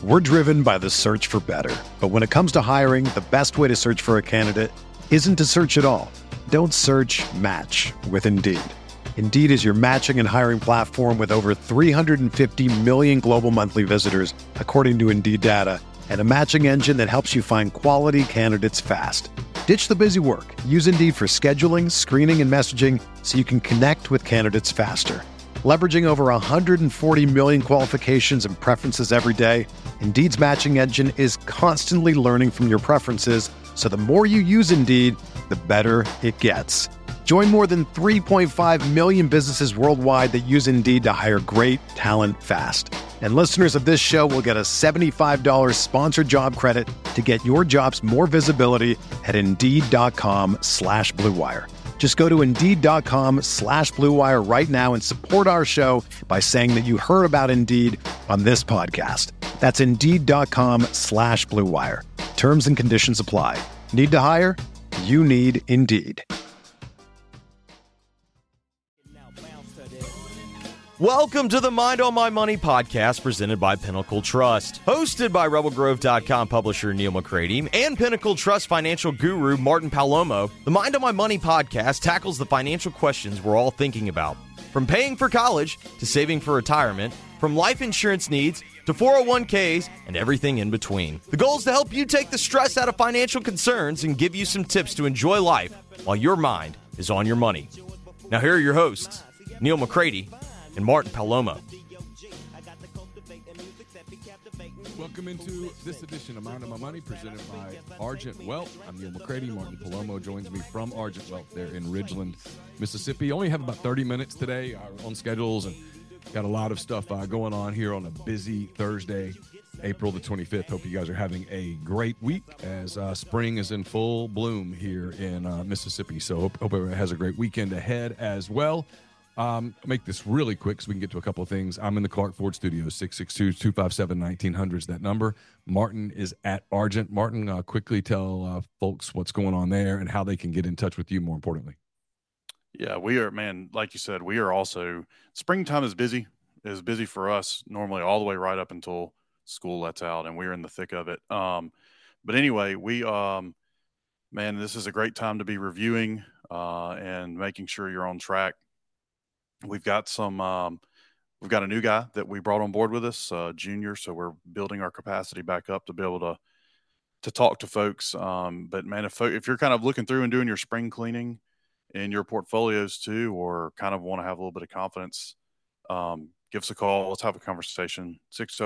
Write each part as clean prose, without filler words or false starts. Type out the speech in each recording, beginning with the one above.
We're driven by the search for better. But when it comes to hiring, the best way to search for a candidate isn't to search at all. Don't search, match with Indeed. Indeed is your matching and hiring platform with over 350 million global monthly visitors, according to Indeed data, and a matching engine that helps you find quality candidates fast. Ditch the busy work. Use Indeed for scheduling, screening, and messaging so you can connect with candidates faster. Leveraging over 140 million qualifications and preferences every day, Indeed's matching engine is constantly learning from your preferences, so the more you use Indeed, the better it gets. Join more than 3.5 million businesses worldwide that use Indeed to hire great talent fast. And listeners of this show will get a $75 sponsored job credit to get your jobs more visibility at Indeed.com/Blue Wire. Just go to Indeed.com/Blue Wire right now and support our show by saying that you heard about Indeed on this podcast. That's Indeed.com/Blue Wire. Terms and conditions apply. Need to hire? You need Indeed. Welcome to the Mind on My Money podcast presented by Pinnacle Trust. Hosted by RebelGrove.com publisher Neil McCready and Pinnacle Trust financial guru Martin Palomo, the Mind on My Money podcast tackles the financial questions we're all thinking about. From paying for college to saving for retirement, from life insurance needs to 401ks and everything in between. The goal is to help you take the stress out of financial concerns and give you some tips to enjoy life while your mind is on your money. Now here are your hosts, Neil McCready and Martin Palomo. Welcome into this edition of Mind on My Money, presented by Argent Wealth. I'm Neil McCready. Martin Palomo joins me from Argent Wealth there in Ridgeland, Mississippi. Only have about 30 minutes today on schedules and got a lot of stuff going on here on a busy Thursday, April the 25th. Hope you guys are having a great week as spring is in full bloom here in Mississippi. So hope everyone has a great weekend ahead as well. Make this really quick so we can get to a couple of things. I'm in the Clark Ford Studios, 662-257-1900 is that number. Martin is at Argent. Martin, quickly tell folks what's going on there and how they can get in touch with you, more importantly. Yeah, we are, man, like you said, we are also, springtime is busy for us normally all the way right up until school lets out, and we're in the thick of it. But anyway, man, this is a great time to be reviewing and making sure you're on track. We've got a new guy that we brought on board with us, junior. So we're building our capacity back up to be able to talk to folks. But man, if you're kind of looking through and doing your spring cleaning in your portfolios too, or kind of want to have a little bit of confidence, give us a call. Let's have a conversation.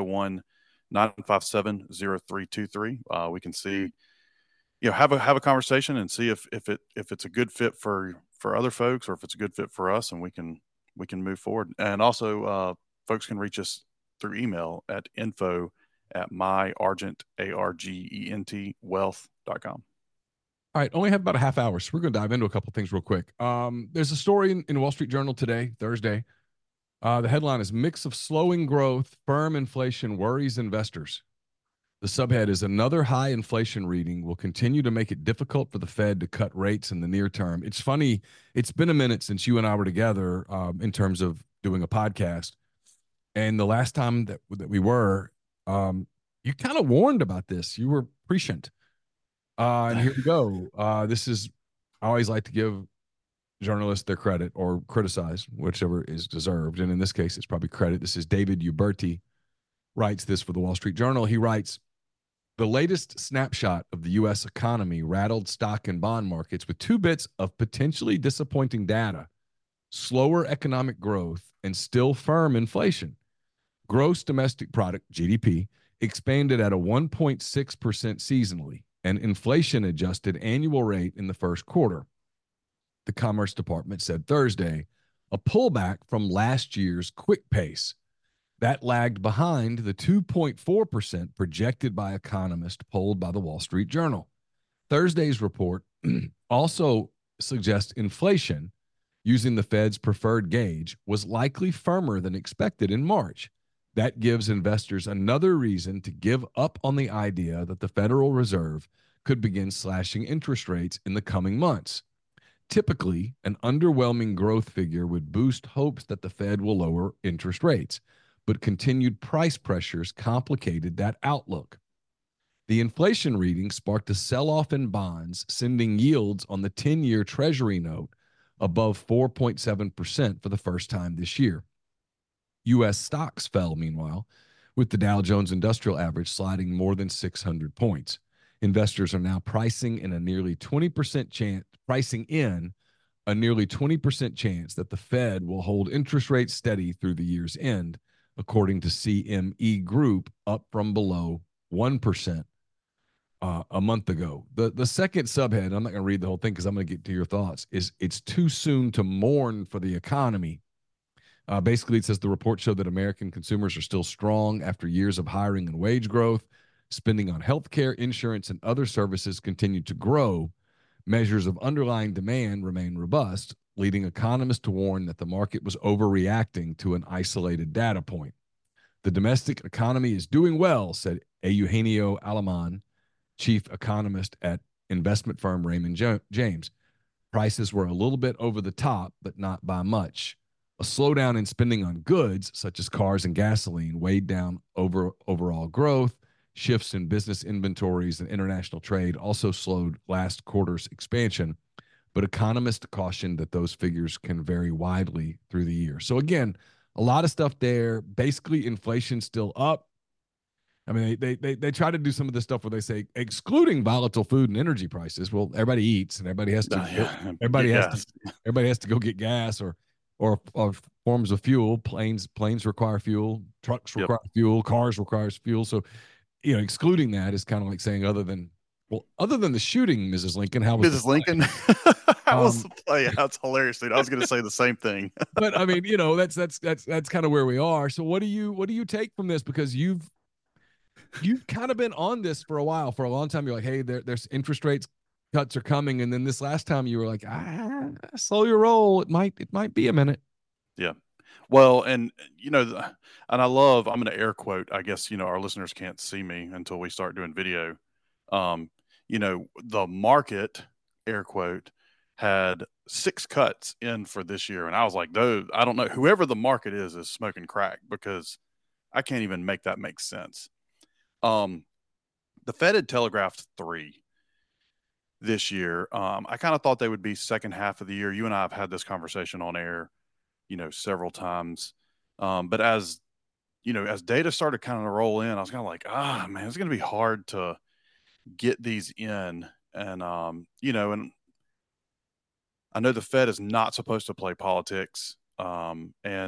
601-957-0323. We can see, have a conversation and see if it's a good fit for other folks, or if it's a good fit for us, and we can move forward. And also, folks can reach us through email at info@myargent.wealth.com. All right, only have about a half hour, so we're going to dive into a couple things real quick. There's a story in the Wall Street Journal today, Thursday. The headline is "Mix of Slowing Growth, Firm Inflation Worries Investors." The subhead is "Another high inflation reading will continue to make it difficult for the Fed to cut rates in the near term." It's funny, it's been a minute since you and I were together in terms of doing a podcast. And the last time that we were, you kind of warned about this. You were prescient. And here we go. I always like to give journalists their credit, or criticize, whichever is deserved. And in this case, it's probably credit. This is David Uberti, writes this for the Wall Street Journal. He writes, "The latest snapshot of the U.S. economy rattled stock and bond markets with two bits of potentially disappointing data: slower economic growth and still firm inflation. Gross domestic product, GDP, expanded at a 1.6% seasonally, and inflation-adjusted annual rate in the first quarter," the Commerce Department said Thursday, a pullback from last year's quick pace. That lagged behind the 2.4% projected by economists polled by the Wall Street Journal. Thursday's report also suggests inflation, using the Fed's preferred gauge, was likely firmer than expected in March. That gives investors another reason to give up on the idea that the Federal Reserve could begin slashing interest rates in the coming months. Typically, an underwhelming growth figure would boost hopes that the Fed will lower interest rates. but continued price pressures complicated that outlook. The inflation reading sparked a sell-off in bonds, sending yields on the 10-year Treasury note above 4.7% for the first time this year. U.S. stocks fell, meanwhile, with the Dow Jones Industrial Average sliding more than 600 points. Investors are now pricing in a nearly 20% chance that the Fed will hold interest rates steady through the year's end, according to CME Group, up from below 1% a month ago. The second subhead, I'm not going to read the whole thing because I'm going to get to your thoughts, is it's too soon to mourn for the economy. Basically, it says the report showed that American consumers are still strong after years of hiring and wage growth. Spending on healthcare, insurance, and other services continued to grow. Measures of underlying demand remain robust, leading economists to warn that the market was overreacting to an isolated data point. The domestic economy is doing well, said Eugenio Alaman, chief economist at investment firm Raymond James. Prices were a little bit over the top, but not by much. A slowdown in spending on goods, such as cars and gasoline, weighed down overall growth. Shifts in business inventories and international trade also slowed last quarter's expansion, but economists cautioned that those figures can vary widely through the year. So again, a lot of stuff there. Basically, inflation's still up. I mean, they try to do some of this stuff where they say excluding volatile food and energy prices. Well, everybody eats and everybody has to. Everybody has to go get gas or forms of fuel. Planes require fuel. Trucks require fuel. Cars requires fuel. So, excluding that is kind of like saying other than the shooting, Mrs. Lincoln, how was Mrs. Lincoln? How was the play? That's hilarious, dude. I was going to say the same thing. But I mean, that's kind of where we are. So what do you take from this? Because you've kind of been on this for a while, for a long time. You're like, hey, there's interest rates cuts are coming, and then this last time you were like, slow your roll. It might be a minute. Yeah. Well, and and I'm going to air quote, I guess, our listeners can't see me until we start doing video. The market, air quote, had 6 cuts in for this year. And I was like, I don't know, whoever the market is smoking crack, because I can't even make that make sense. The Fed had telegraphed 3 this year. I kind of thought they would be second half of the year. You and I have had this conversation on air, several times. But as data started kind of to roll in, I was kind of like, man, it's going to be hard to get these in. And, and I know the Fed is not supposed to play politics. But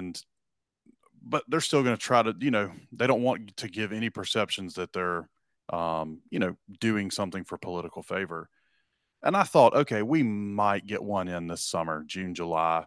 they're still going to try to, they don't want to give any perceptions that they're, doing something for political favor. And I thought, okay, we might get one in this summer, June, July.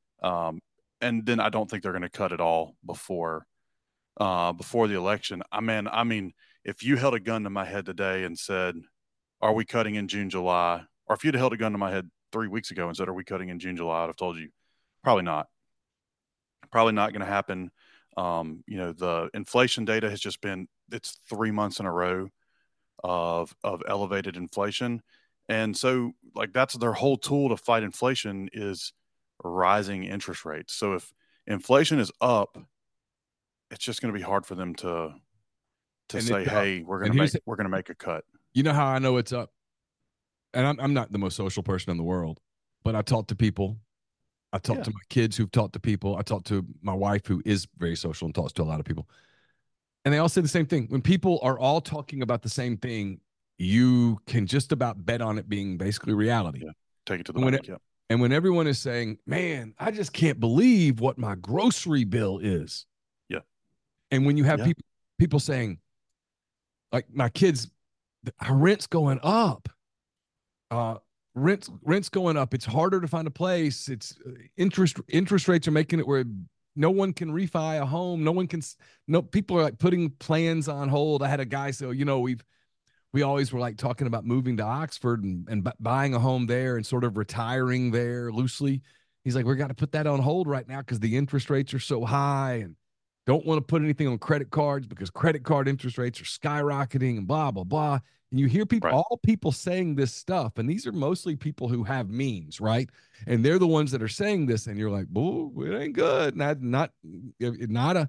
And then I don't think they're going to cut it all before the election. I mean, if you held a gun to my head today and said, are we cutting in June, July? Or if you'd held a gun to my head 3 weeks ago and said, are we cutting in June, July? I'd have told you, probably not. Probably not going to happen. The inflation data has just been, it's 3 months in a row of elevated inflation. And so like, that's their whole tool to fight inflation is rising interest rates. So if inflation is up, it's just going to be hard for them to say, hey, we're going to make a cut. You know how I know it's up? And I'm not the most social person in the world, but I talk to people. I talk to my kids who've talked to people. I talk to my wife, who is very social and talks to a lot of people. And they all say the same thing. When people are all talking about the same thing, you can just about bet on it being basically reality. Yeah. Take it to the bank. And when everyone is saying, man, I just can't believe what my grocery bill is. Yeah. And when you have people saying, like my kids, our rent's going up. Rent's going up. It's harder to find a place. It's interest rates are making it where no one can refi a home. People are like putting plans on hold. I had a guy say, we always were like talking about moving to Oxford and buying a home there and sort of retiring there loosely. He's like, we got to put that on hold right now because the interest rates are so high, and don't want to put anything on credit cards because credit card interest rates are skyrocketing and blah, blah, blah. And you hear people, all people saying this stuff, and these are mostly people who have means, right? And they're the ones that are saying this, and you're like, "Boo, it ain't good." Not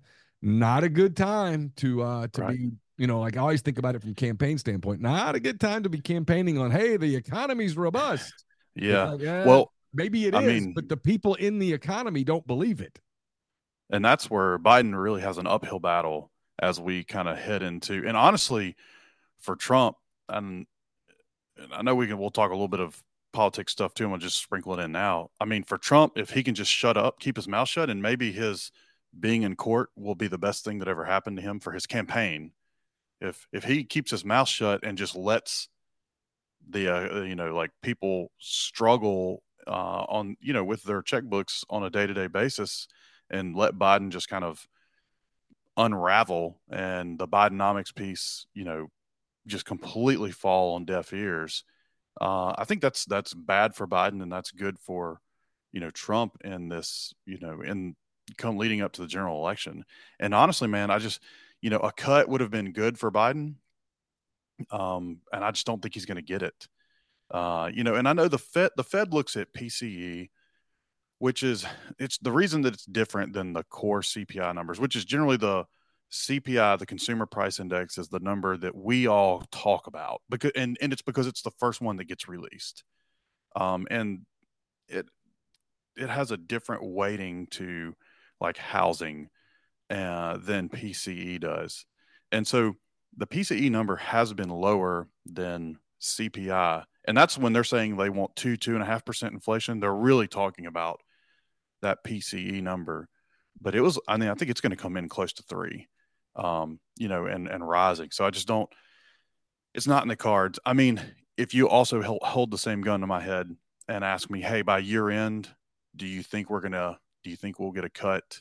not a good time to Right. be, like I always think about it from campaign standpoint. Not a good time to be campaigning on, hey, the economy's robust. It's Yeah. like, Well, maybe it I is, mean, but the people in the economy don't believe it. and that's where Biden really has an uphill battle as we kind of head into, and honestly, for Trump, and I know we'll talk a little bit of politics stuff too. I'm gonna just sprinkle it in now. I mean, for Trump, if he can just shut up, keep his mouth shut, and maybe his being in court will be the best thing that ever happened to him for his campaign. If he keeps his mouth shut and just lets the like people struggle on with their checkbooks on a day-to-day basis, and let Biden just kind of unravel, and the Bidenomics piece just completely fall on deaf ears. I think that's bad for Biden, and that's good for Trump in this in come leading up to the general election. And honestly, man, I just a cut would have been good for Biden, and I just don't think he's going to get it. And I know the Fed looks at PCE, which is it's the reason that it's different than the core CPI numbers, which is generally the CPI, the Consumer Price Index, is the number that we all talk about, because and it's because it's the first one that gets released, and it it has a different weighting to like housing than PCE does, and so the PCE number has been lower than CPI, and that's when they're saying they want 2.5% inflation. They're really talking about that PCE number, but I mean, I think it's going to come in close to 3, and rising. So I just don't, it's not in the cards. I mean, if you also hold the same gun to my head and ask me, hey, by year end, do you think we'll get a cut?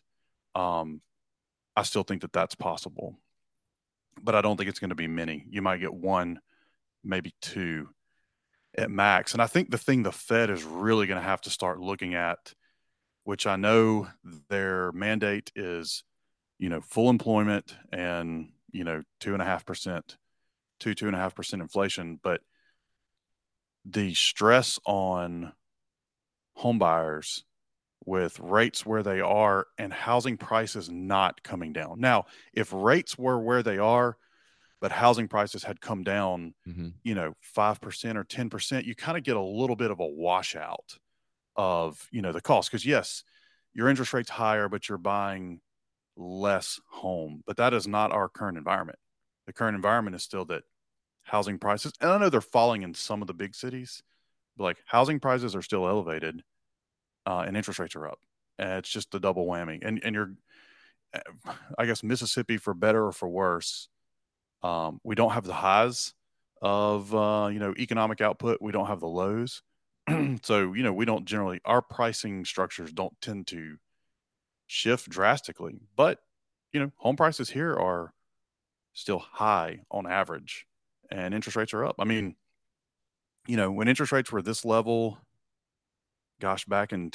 I still think that that's possible, but I don't think it's going to be many. You might get 1, maybe 2 at max. And I think the thing the Fed is really going to have to start looking at, which I know their mandate is, full employment and, 2.5% inflation. But the stress on home buyers with rates where they are and housing prices not coming down. Now, if rates were where they are, but housing prices had come down, 5% or 10%, you kind of get a little bit of a washout of the cost, because yes, your interest rate's higher, but you're buying less home. But that is not our current environment. The current environment is still that housing prices, and I know they're falling in some of the big cities, but like housing prices are still elevated, and interest rates are up, and it's just the double whammy. And you're, I guess, Mississippi, for better or for worse, we don't have the highs of economic output. We don't have the lows. So, we don't generally, our pricing structures don't tend to shift drastically, but, home prices here are still high on average, and interest rates are up. I mean, when interest rates were this level, gosh, back in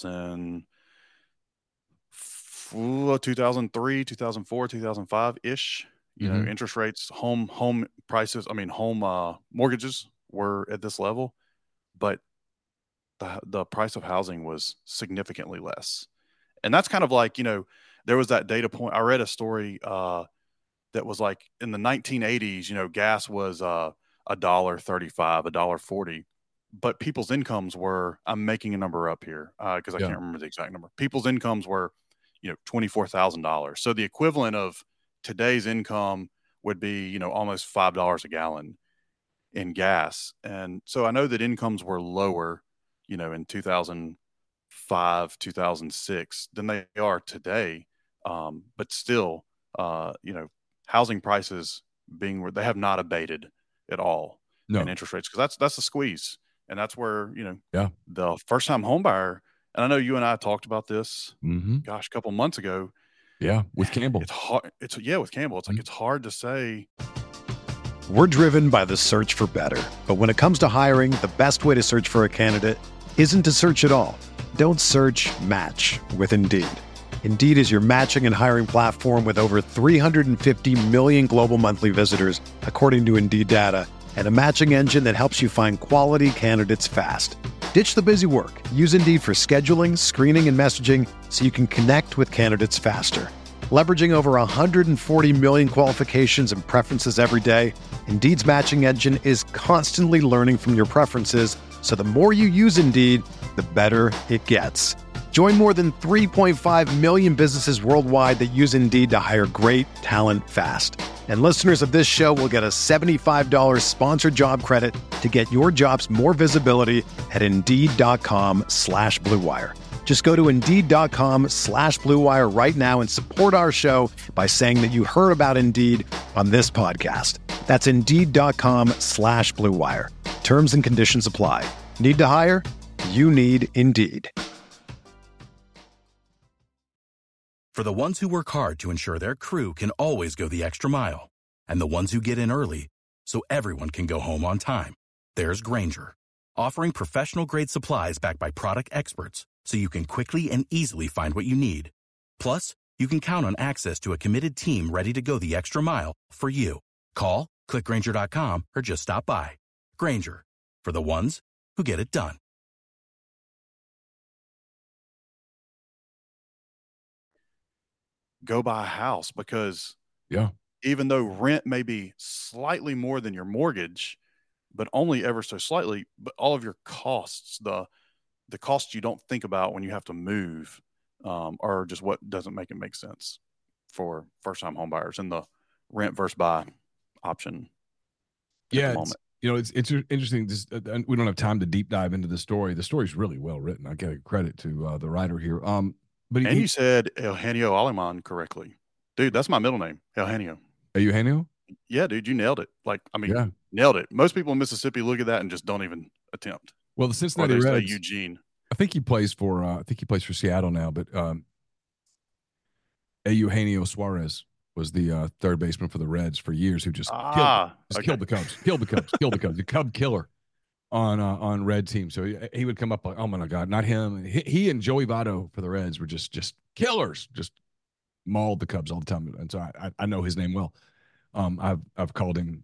2003, 2004, 2005 ish, interest rates, home prices, home mortgages were at this level, but the price of housing was significantly less. And that's kind of like, there was that data point. I read a story that was like in the 1980s, gas was $1.35, $1.40, but people's incomes were, I'm making a number up here because I can't remember the exact number. People's incomes were, $24,000. So the equivalent of today's income would be, almost $5 a gallon in gas. And so I know that incomes were lower, in 2005, 2006 than they are today. But still, housing prices being where they have not abated at all, and interest rates, because that's the squeeze. And that's where, the first time home buyer, and I know you and I talked about this, gosh, a couple months ago. Yeah. With Campbell. It's hard. With Campbell. It's like, it's hard to say. We're driven by the search for better. But when it comes to hiring, the best way to search for a candidate isn't to search at all. Don't search, match with Indeed. Indeed is your matching and hiring platform with over 350 million global monthly visitors, according to Indeed data, and a matching engine that helps you find quality candidates fast. Ditch the busy work. Use Indeed for scheduling, screening, and messaging so you can connect with candidates faster. Leveraging over 140 million qualifications and preferences every day, Indeed's matching engine is constantly learning from your preferences, so the more you use Indeed, the better it gets. Join more than 3.5 million businesses worldwide that use Indeed to hire great talent fast. And listeners of this show will get a $75 sponsored job credit to get your jobs more visibility at Indeed.com/Blue Wire. Just go to Indeed.com/Blue Wire right now and support our show by saying that you heard about Indeed on this podcast. That's Indeed.com/Blue Wire. Terms and conditions apply. Need to hire? You need Indeed. For the ones who work hard to ensure their crew can always go the extra mile, and the ones who get in early so everyone can go home on time, there's Grainger, offering professional-grade supplies backed by product experts so you can quickly and easily find what you need. Plus, you can count on access to a committed team ready to go the extra mile for you. Call, click Grainger.com, or just stop by. Grainger, for the ones who get it done. Go buy a house, because Yeah. even though rent may be slightly more than your mortgage, but only ever so slightly, but all of your costs, the costs you don't think about when you have to move, are just what doesn't make it make sense for first-time home buyers, and the rent versus buy option. Yeah, At the moment. it's interesting. Just we don't have time to deep dive into the story. The story's really well written. I give credit to the writer here. But And you said Eugenio Aleman correctly. Dude, that's my middle name, Eugenio. Eugenio? Yeah, dude, you nailed it. Yeah. Nailed it. Most people in Mississippi look at that and just don't even attempt. Well, the Or Cincinnati they say Reds. Eugene. I think he plays for Seattle now, but Eugenio Suarez was the third baseman for the Reds for years, who just killed the Cubs. The Cub killer on Red team. So he would come up like, oh my God, not him. He and Joey Votto for the Reds were just killers, just mauled the Cubs all the time. And so I know his name well. I've called him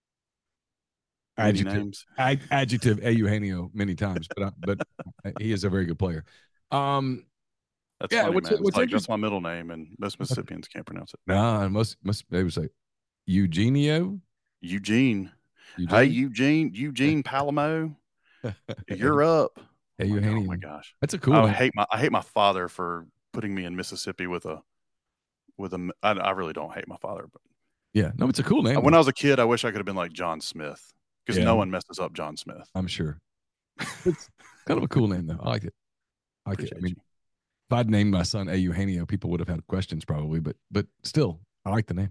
adjective Eugenio many times, but he is a very good player. That's yeah, funny, man. what's That's my middle name, and most Mississippians can't pronounce it. Nah, most they would say Eugenio. Eugene. Hey, Eugene Palamo, you're up. Hey, Eugenio. Oh my gosh, That's a cool I name. hate my father for putting me in Mississippi with a. I really don't hate my father, but Yeah, no, it's a cool name. when I was a kid, I wish I could have been like John Smith, because Yeah. no one messes up John Smith. I'm sure. It's kind of a cool name, though. I like it. I like it. I mean, if I'd named my son Eugenio, people would have had questions probably, but still, I like the name.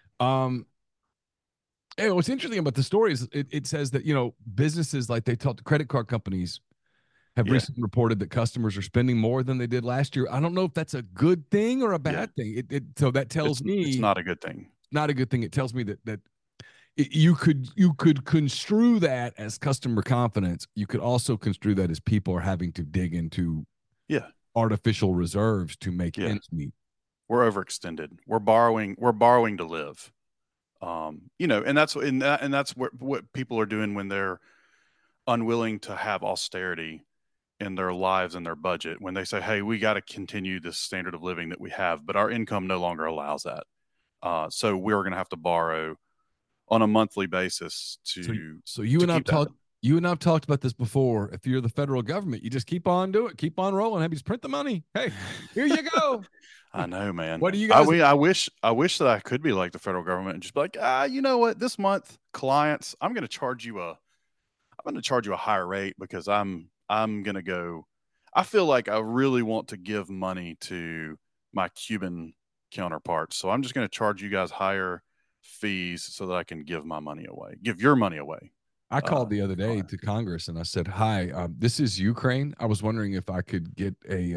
Hey, what's interesting about the story is it says that, businesses, like they talked to credit card companies, have recently reported that customers are spending more than they did last year. I don't know if that's a good thing or a bad thing. So that tells me it's not a good thing. Not a good thing. It tells me that you could construe that as customer confidence. You could also construe that as people are having to dig into artificial reserves to make ends meet. We're overextended. We're borrowing to live. And that's what people are doing when they're unwilling to have austerity in their lives and their budget. When they say, "Hey, we got to continue this standard of living that we have, but our income no longer allows that. So we're going to have to borrow on a monthly basis to." So you and I've talked about this before. If you're the federal government, you just keep on doing it, keep on rolling. Have you print the money? Hey, here you go. I know, man. What do you guys? I wish that I could be like the federal government and just be like, you know what? This month, clients, I'm going to charge you a higher rate, because I'm going to go. I feel like I really want to give money to my Cuban counterparts, so I'm just going to charge you guys higher fees so that I can give your money away. I called the other day to Congress and I said, "Hi, this is Ukraine. I was wondering if I could get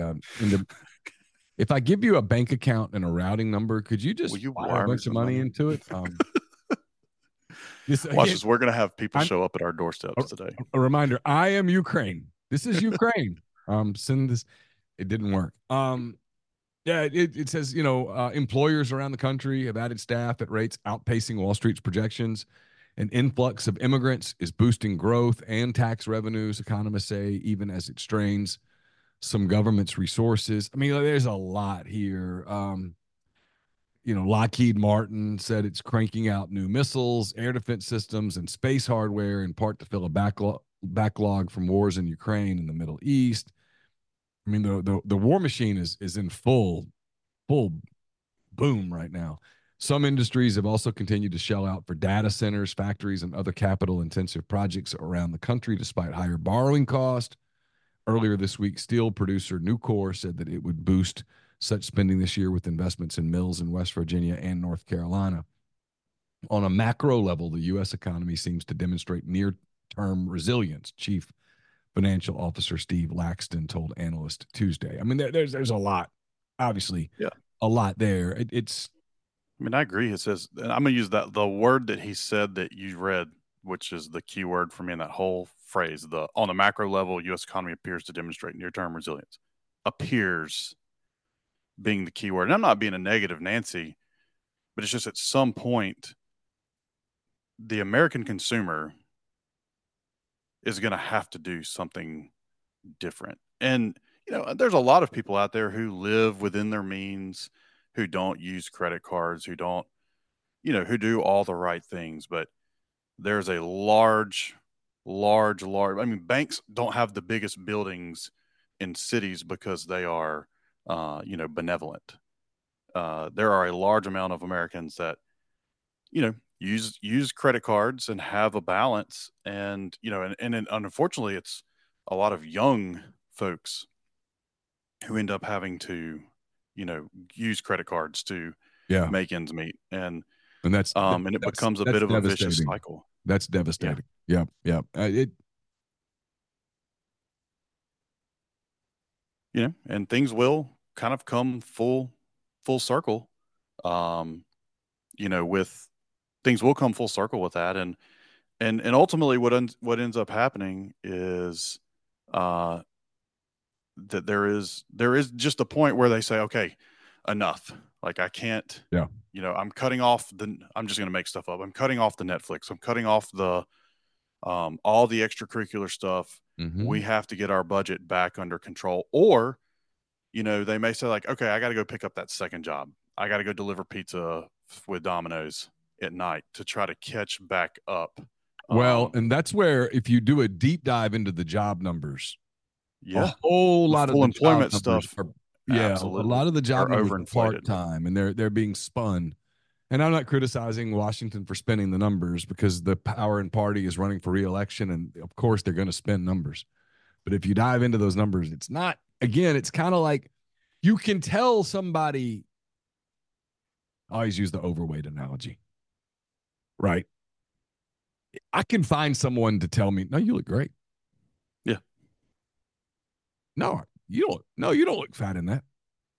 if I give you a bank account and a routing number, could you just wire a bunch of money into it?" Watch this. We're going to have people show up at our doorsteps today. A reminder: I am Ukraine. This is Ukraine. Send this. It didn't work. It says, employers around the country have added staff at rates outpacing Wall Street's projections. An influx of immigrants is boosting growth and tax revenues, economists say, even as it strains some government's resources. I mean, there's a lot here. Lockheed Martin said it's cranking out new missiles, air defense systems, and space hardware in part to fill a backlog from wars in Ukraine and the Middle East. I mean, the war machine is in full boom right now. Some industries have also continued to shell out for data centers, factories, and other capital intensive projects around the country despite higher borrowing costs. Earlier this week, steel producer Nucor said that it would boost such spending this year with investments in mills in West Virginia and North Carolina. On a macro level, the U.S. economy seems to demonstrate near-term resilience, Chief Financial Officer Steve Laxton told analysts Tuesday. I mean, there's a lot, obviously, Yeah. a lot there. I mean, I agree. It says, and I'm going to use the word that he said that you read, which is the key word for me in that whole phrase. On the macro level, U.S. economy appears to demonstrate near-term resilience. Appears being the key word. And I'm not being a negative Nancy, but it's just at some point, the American consumer is going to have to do something different. And, there's a lot of people out there who live within their means, who don't use credit cards, who don't, who do all the right things. But there's a large, I mean, banks don't have the biggest buildings in cities because they are, benevolent. There are a large amount of Americans that, use credit cards and have a balance. And, and unfortunately, it's a lot of young folks who end up having to, use credit cards to make ends meet. And that's and it becomes a bit of a vicious cycle. That's devastating. Yeah. And things will kind of come full circle. With things will come full circle with that. And ultimately what ends up happening is, that there is just a point where they say, okay, enough. Like I can't, I'm cutting off I'm just going to make stuff up. I'm cutting off the Netflix. I'm cutting off the, all the extracurricular stuff. Mm-hmm. We have to get our budget back under control. Or, they may say like, okay, I got to go pick up that second job. I got to go deliver pizza with Domino's at night to try to catch back up. Well, and that's where, if you do a deep dive into the job numbers, a whole lot of the employment stuff a lot of the job numbers are part-time, and they're being spun. And I'm not criticizing Washington for spending the numbers, because the power and party is running for re-election, and of course they're going to spend numbers. But if you dive into those numbers, it's not, again, it's kind of like you can tell somebody. I always use the overweight analogy, right? I can find someone to tell me, no, you look great. Yeah. No, you don't look fat in that.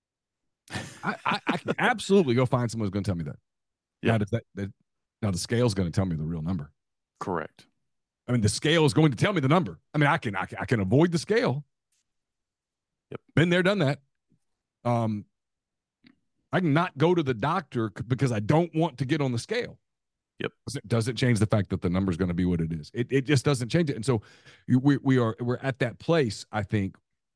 I can absolutely go find someone who's going to tell me that. Yeah. Now the scale's going to tell me the real number. Correct. I mean, the scale is going to tell me the number. I mean, I can avoid the scale. Yep. Been there, done that. I can not go to the doctor because I don't want to get on the scale. Yep. Doesn't change the fact that the number is going to be what it is. It just doesn't change it. And so we're at that place, I think,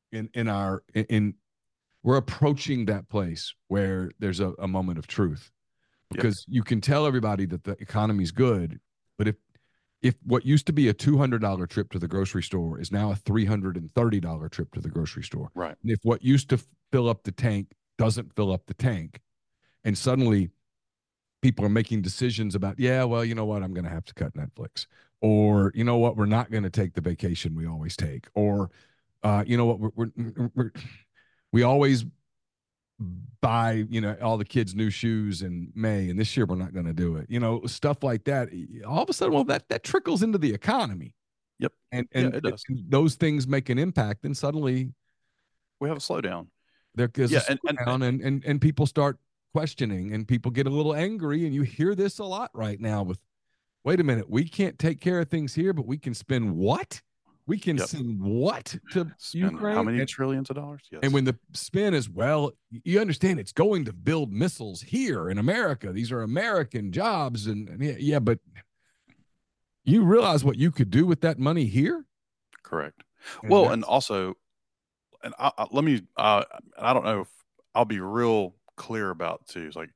we're approaching that place where there's a moment of truth, because you can tell everybody that the economy's good, but if what used to be a $200 trip to the grocery store is now a $330 trip to the grocery store, right? And if what used to fill up the tank doesn't fill up the tank, and suddenly people are making decisions about, well, you know what, I'm going to have to cut Netflix, or you know what, we're not going to take the vacation we always take, or you know what, we always buy, all the kids new shoes in May, and this year we're not going to do it. Stuff like that. All of a sudden, well, that trickles into the economy. Yep. And it does. Those things make an impact, and suddenly we have a slowdown. There's a slowdown, and people start questioning, and people get a little angry, and you hear this a lot right now with, wait a minute, we can't take care of things here, but we can spend what? We can send what to Ukraine? How many trillions of dollars? Yes. And when the spin is, well, you understand it's going to build missiles here in America. These are American jobs. And but you realize what you could do with that money here? Correct. Well, and also, and let me, I don't know if I'll be real clear about too. It's like,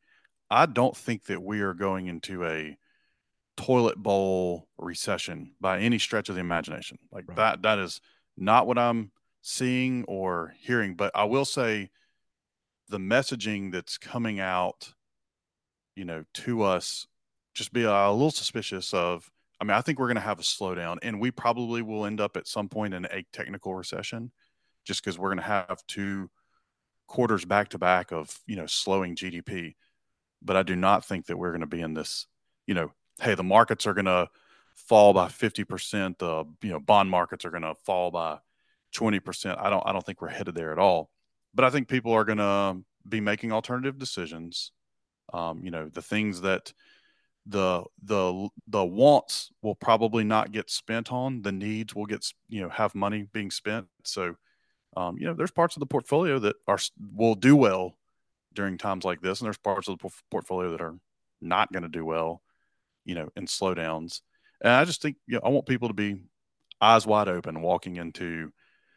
I don't think that we are going into a toilet bowl recession by any stretch of the imagination. Like Right. that is not what I'm seeing or hearing. But I will say the messaging that's coming out, to us, just be a little suspicious of. I mean, I think we're going to have a slowdown, and we probably will end up at some point in a technical recession, just because we're going to have 2 quarters back to back of slowing GDP. But I do not think that we're going to be in this. Hey, the markets are going to fall by 50%. The bond markets are going to fall by 20%. I don't think we're headed there at all. But I think people are going to be making alternative decisions. The things that the wants will probably not get spent on. The needs will get have money being spent. So there's parts of the portfolio that will do well during times like this, and there's parts of the portfolio that are not going to do well, in slowdowns. And I just think I want people to be eyes wide open walking into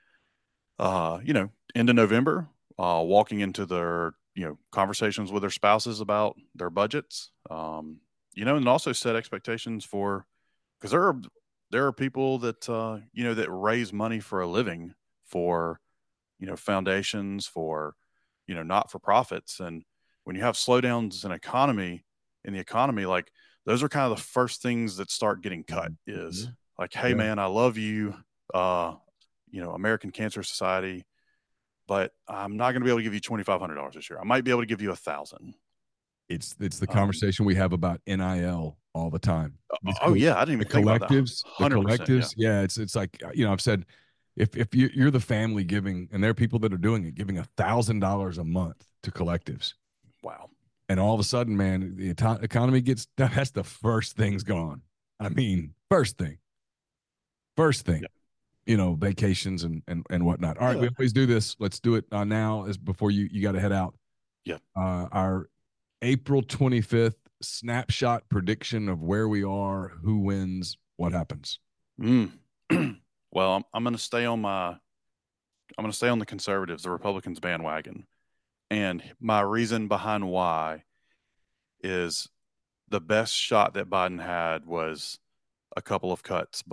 end of November, walking into their conversations with their spouses about their budgets, and also set expectations for, because there are people that that raise money for a living for foundations, for not for profits. And when you have slowdowns in the economy, like those are kind of the first things that start getting cut. Is like, hey Yeah. man, I love you, American Cancer Society, but I'm not going to be able to give you $2,500 this year. I might be able to give you 1,000. It's the conversation we have about NIL all the time. Oh yeah, I didn't even think about that. The 100%. Yeah. collectives, yeah. It's like I've said, if you're the family giving, and there are people that are doing it, giving $1,000 a month to collectives, Wow. and all of a sudden, man, the economy gets, that's the first thing's gone. I mean, first thing, Yep. vacations and whatnot. All right, Yeah. we always do this. Let's do it now, as before you got to head out. Yeah. Our April 25th snapshot prediction of where we are, who wins, what happens. Well, I'm going to stay on the conservatives, the Republicans bandwagon. And my reason behind why is the best shot that Biden had was a couple of cuts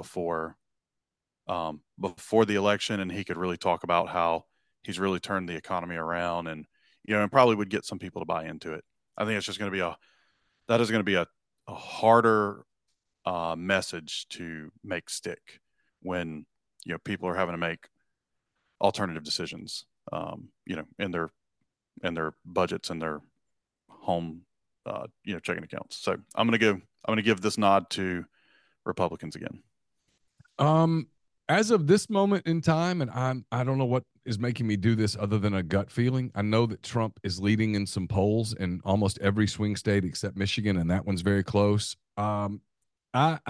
before the election, and he could really talk about how he's really turned the economy around, and probably would get some people to buy into it. I think it's just going to be a harder message to make stick when people are having to make alternative decisions, in their budgets and their home, checking accounts. So I'm gonna give this nod to Republicans again. As of this moment in time, and I don't know what is making me do this other than a gut feeling. I know that Trump is leading in some polls in almost every swing state except Michigan, and that one's very close. I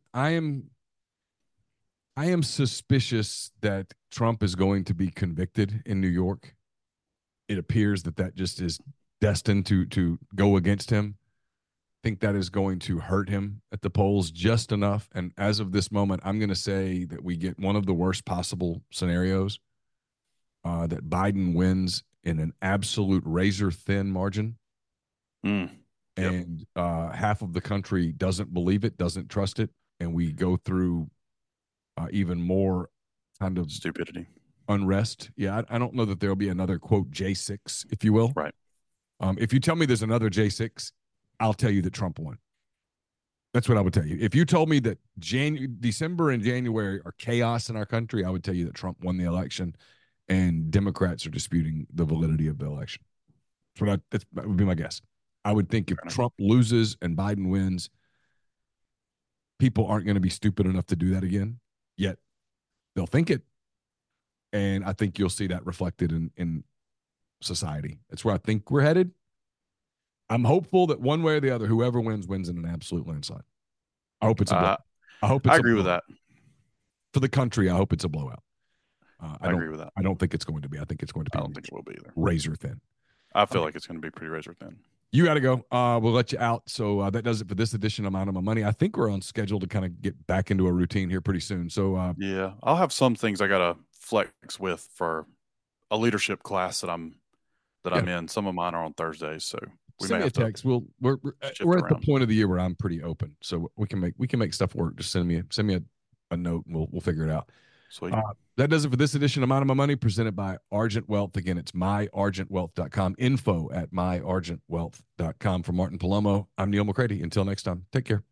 am suspicious that Trump is going to be convicted in New York. It appears that just is destined to go against him. I think that is going to hurt him at the polls just enough. And as of this moment, I'm going to say that we get one of the worst possible scenarios, that Biden wins in an absolute razor thin margin. Yep. And half of the country doesn't believe it, doesn't trust it. And we go through even more kind of Stupidity. unrest. Yeah, I don't know that there'll be another, quote, J6, if you will. Right. If you tell me there's another J6, I'll tell you that Trump won. That's what I would tell you. If you told me that December and January are chaos in our country, I would tell you that Trump won the election and Democrats are disputing the validity of the election. That would be my guess. I would think if Trump loses and Biden wins, people aren't going to be stupid enough to do that again. Yet they'll think it. And I think you'll see that reflected in society. That's where I think we're headed. I'm hopeful that one way or the other, whoever wins in an absolute landslide. I hope it's a blowout. I agree with that. For the country, I hope it's a blowout. I agree with that. I don't think it's going to be. I think it's going to be. I don't think it will be either. Razor thin. I feel like it's going to be pretty razor thin. You got to go. We'll let you out. So that does it for this edition of Mind on My Money. I think we're on schedule to kind of get back into a routine here pretty soon. So yeah, I'll have some things I got to flex with for a leadership class that I'm in. Some of mine are on Thursdays, so Send me a text. We're at the point of the year where I'm pretty open, so we can make stuff work. Just send me a note, and we'll figure it out. Sweet. That does it for this edition of Mind My Money, presented by Argent Wealth. Again, it's myargentwealth.com. info@myargentwealth.com. For Martin Palomo, I'm Neil McCready. Until next time, take care.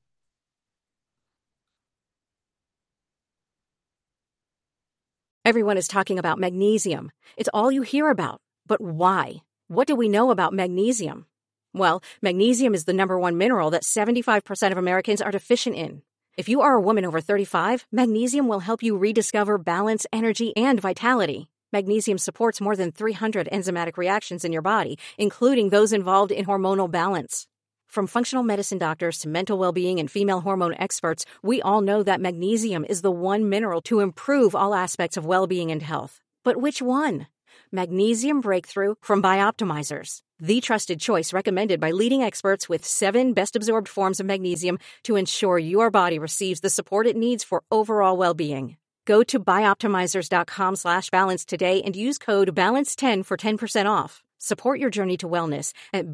Everyone is talking about magnesium. It's all you hear about. But why? What do we know about magnesium? Well, magnesium is the #1 mineral that 75% of Americans are deficient in. If you are a woman over 35, magnesium will help you rediscover balance, energy, and vitality. Magnesium supports more than 300 enzymatic reactions in your body, including those involved in hormonal balance. From functional medicine doctors to mental well-being and female hormone experts, we all know that magnesium is the one mineral to improve all aspects of well-being and health. But which one? Magnesium Breakthrough from Bioptimizers, the trusted choice recommended by leading experts with 7 best-absorbed forms of magnesium to ensure your body receives the support it needs for overall well-being. Go to bioptimizers.com/balance today and use code BALANCE10 for 10% off. Support your journey to wellness at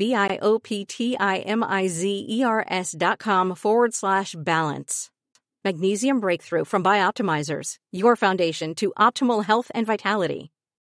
bioptimizers.com/balance. Magnesium Breakthrough from Bioptimizers, your foundation to optimal health and vitality.